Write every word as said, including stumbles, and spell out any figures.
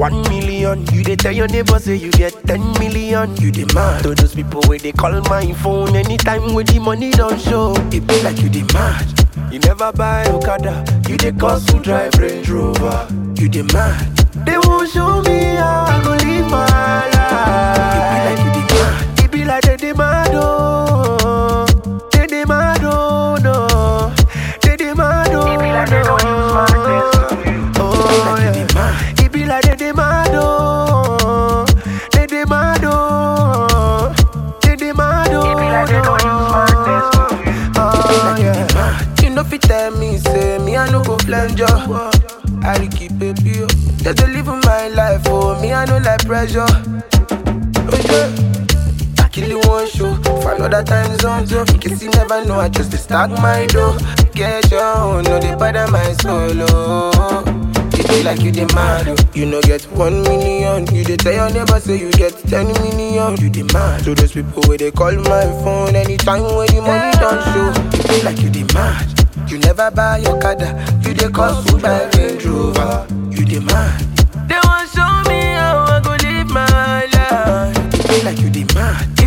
one million. You dey tell your neighbor say you get ten million. You demand to those people where they call my phone anytime when the money don't show. It be like you demand. You never buy Okada, you dey cost to drive Range Rover. You demand. They won't show me how I go live my life. It be like you demand. It be like they demand, oh. They demand, oh, no. They demand, oh, it be like they don't use my face. Oh, yeah. It be like they demand, oh. They demand, oh. They demand, oh, it be like they don't use my face. Oh, yeah. You know fit tell me, say me I no go flange you. I keep it pure. Just to live my life, oh, me I no like pressure. Oh yeah, I kill you one show for another time zone. So in case you never know, I just stack my dough. Get your own, no they bother my solo. It be like you demand, oh. You no get one million. You dey tell your neighbor say you get ten million. You demand to those people where they call my phone anytime when the money don't show. It be like you demand. You never buy your Okada, you dey cost to buy Range Rover. You demand. They want show me how I go live my life. It be like you demand.